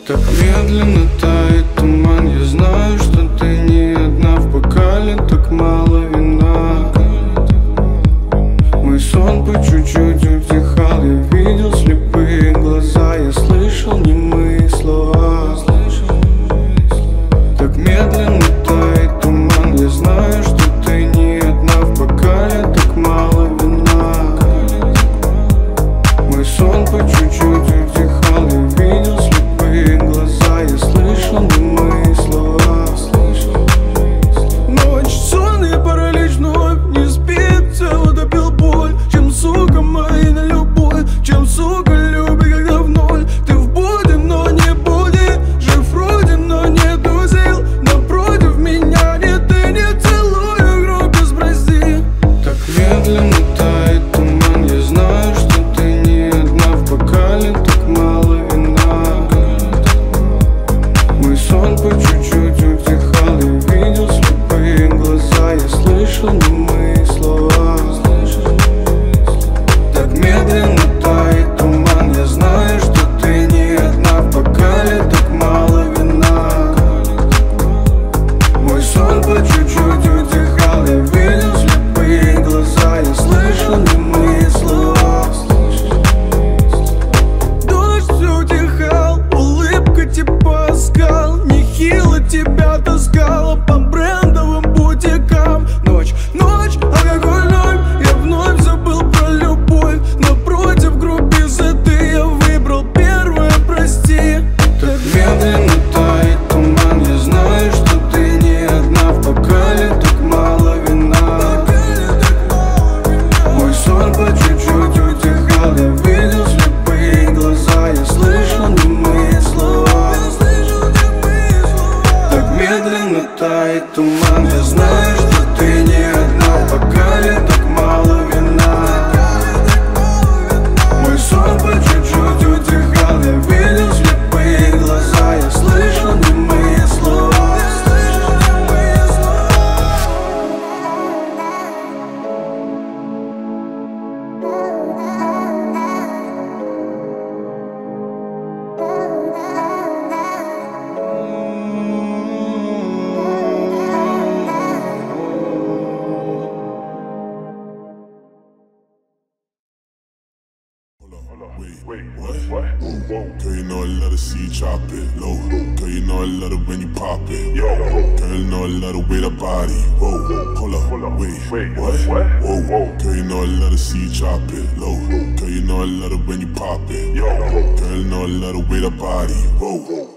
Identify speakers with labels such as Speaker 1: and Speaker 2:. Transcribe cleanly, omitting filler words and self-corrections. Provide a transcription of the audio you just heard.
Speaker 1: Так медленно тает туман, я знаю, что ты не одна. В бокале так мало вина. Мой сон по чуть-чуть утихал, я видел слепые глаза, я слышал немые слова. Так медленно тает туман, я знаю, что ты не одна. В бокале так мало вина. Мой сон по чуть-чуть утихал, я видел слепые глаза, я слышал немые слова. Ночь, сон и паралич вновь не спится, утопил боль. Чем, сука, моя на любовь, чем, сука, люби, когда в ноль. Ты в буде, но не буди, жив вроде, но нету сил. Напротив меня нет, ты не целую громко, спроси. Так медленно тает туман, я знаю, что ты не одна. В бокале так мало вина. Мой сон по чуть-чуть утихал, я видел слепые глаза, я слышал немые слова. Так медленно тает туман, я знаю, что ты не одна. В бокале так мало вина. Мой сон по чуть-чуть утихал, я видел слепые глаза, я слышал немые слова. Дождь все утихал, улыбка типа оскал. Нехило тебя таскала по брендовым бутикам. Ночь, ночь, алкоголь ноль, я вновь забыл про любовь. Напротив группизы ты, я выбрал первое, прости. Так медленно тает туман, я знаю, что ты не одна. В бокале так мало вина. Мой сон по чуть-чуть утихал, я видел слепые глаза, я слышал немые слова. Так медленно тает туман, я знаю, что ты не одна. В бокале так мало вина. Мой сон по чуть-чуть утихал, я видел слепые глаза, я слышал немые слова.
Speaker 2: Wait, what? Girl, you know I love to see you chop it low. Girl, you know I love it when you pop it. Girl, you know I love the way that body. Whoa, hold up, wait, what? Whoa, girl, you know I love to see you chop it low. Girl, you know I love it when you pop it. Girl, you know I love the way that body. Whoa.